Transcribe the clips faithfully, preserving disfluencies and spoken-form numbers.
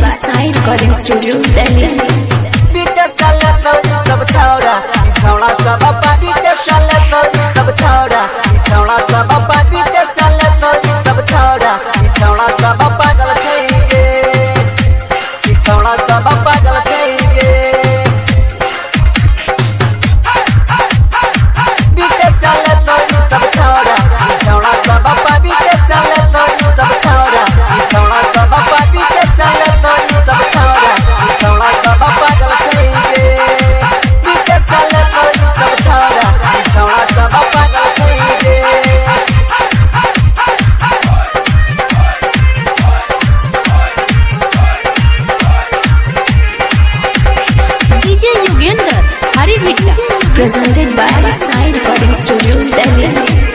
Sai Recording Studio, Delhi. पीछे चले तो सब छौड़ा छौड़ा सब पीछे चले तो सब छौड़ा छौड़ा सब पीछे चले तो सब छौड़ा छौड़ा सब पागल छैगे छौड़ा सब पागल छैगे पीछे चले तो सब छौड़ा छौड़ा सब पीछे चले तो सब छौड़ा छौड़ा सब पीछे चले तो सब छौड़ा छौड़ा सब पागल छैगे पीछे चले तो सब छौड़ा छौड़ा सब पागल छैगे D J Yogendra, Hari Bhitta. Presented by Sai Recording Studio, Delhi.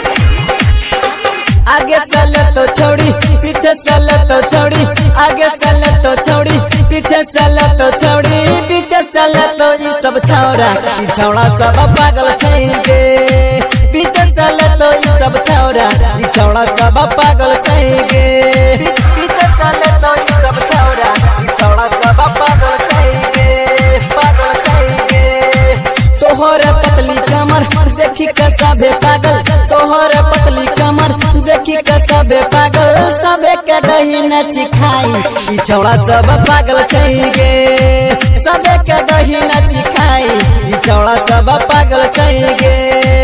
आगे चले तो छोड़ी पीछे चले तो छोड़ी आगे चले तो छोड़ी पीछे चले तो छोड़ी पीछे चले तो ये सब छौड़ा ये छौड़ा सब पागल छैगे पीछे चले तो ये सब छौड़ा ये छौड़ा सब पागल छैगे पीछे चले तो ये सब छौड़ा ये छौड़ा सब पागल छैगे पागल छैगे तोहर पतली कमर देखी के सबे पागल तोहर पतली कमर देखी के सबे पागल सबे के दही नची खाई ई छौड़ा सब पागल छैगे सबे के दही नची खाई ई छौड़ा सब पागल छैगे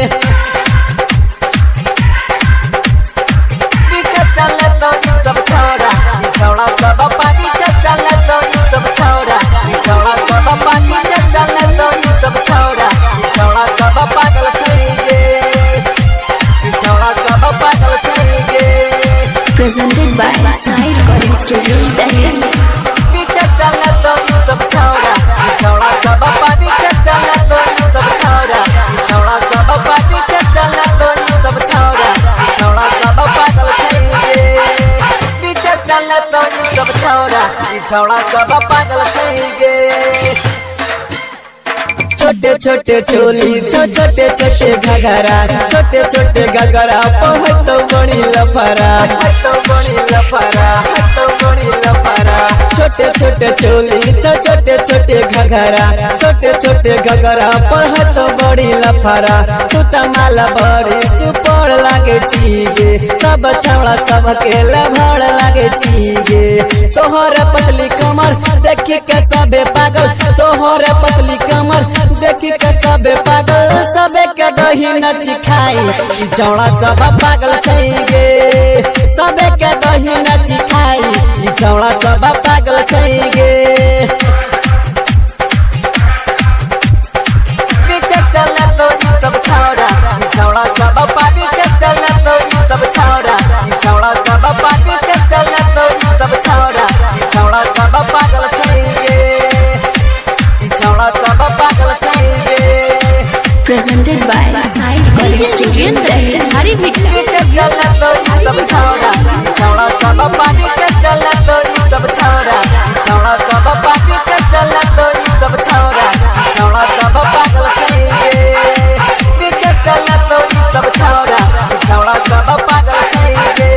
पीछे चले तो ई सब छौड़ा ई छौड़ा सब पीछे चले तो ई सब छौड़ा ई छौड़ा सब पीछे चले तो ई सब छौड़ा ई छौड़ा सब पागल छैगे ई छौड़ा सब पागल छैगे Presented by Sai Recording Studio, Delhi. पीछे चले तो ई सब छौड़ा ई छौड़ा सब पीछे चले तो ई सब छौड़ा ई छौड़ा सब पीछे चले तो ई सब छौड़ा ई छौड़ा सब पागल छैगे पीछे चले तो ई सब छौड़ा ई छौड़ा सब पागल छैगे छोटे छोटे चोली छो छोटे छोटे घगरा छोटे छोटे घगरा पहत तो बड़ी लफरा तो बड़ी लफरा तो बड़ी लफरा छोटे छोटे चोली छो छोटे छोटे घगरा छोटे छोटे घगरा पहत तो बड़ी लफरा तू तमाला बड़ी सुपर लागे छीगे सब छौड़ा सब के लभड़ लागे छीगे तोहर पतली कमर देखी के सबे पागल तोहर पतली कमर देखी के सबे पागल सबे के दही नची खाई ई छौड़ा सब पागल छैगे सबे के दही नची खाई ई छौड़ा सब पागल छैगे पीछे चले तो ई सब छौड़ा ई छौड़ा सब पीछे चले तो ई सब छौड़ा ई छौड़ा सब पीछे चले तो ई सब छौड़ा ई छौड़ा सब पागल छैगे ई छौड़ा सब पागल छैगे Presented by Sai Recording D J Studio, Yogendra, Delhi. Hari Bhitta. पीछे चले तो ई सब छौड़ा ई छौड़ा सब पीछे चले तो ई सब छौड़ा ई छौड़ा सब पीछे चले तो ई सब छौड़ा ई छौड़ा सब पागल छैगे पीछे चले तो ई सब छौड़ा ई छौड़ा सब पागल छैगे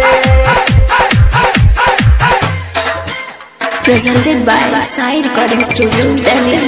Presented by Sai Recording Studio, Delhi.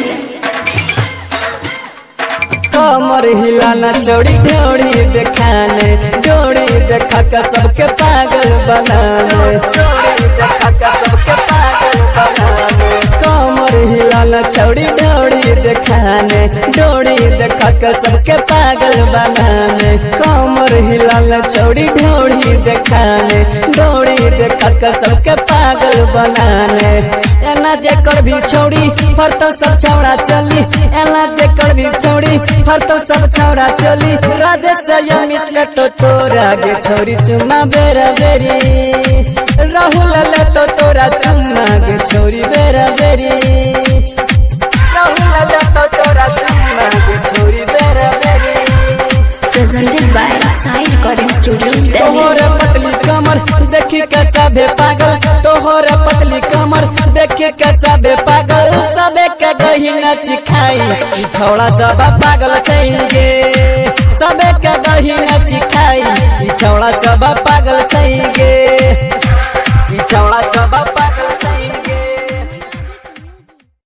कमर हिलाना चौड़ी ढोड़ी देखाने डोरी देखा के सबके पागल बनाने डोरी देखा के सबके पागल बनाने कमर हिलाना चौड़ी ढोड़ी देखाने डोरी देखा के सबके पागल बनाने कमर हिलाना चौड़ी ढोड़ी देखाने डोरी देखा के सबके पागल बनाने एना जेकर भी छोड़ी फर तो सब छौड़ा चली एना जेकर भी छोड़ी फर तो सब छौड़ा चली राजेश अमित ले तो तोरा गे छोरी चुम्मा बेरा बेरी राहुल ले तो तोरा चुम्मा गे छोरी बेरा बेरी राहुल ले तो तोरा चुम्मा गे छोरी बेरा बेरी Presented by Sai Recording Studio, Delhi. तोहर पतली कमर देखी के सबे पागल तोहर पतली कमर देखी के सबे पागल सबे के दही नची खाई ई छौड़ा सब पागल छैगे सबे के दही नची खाई ई छौड़ा सब पागल छैगे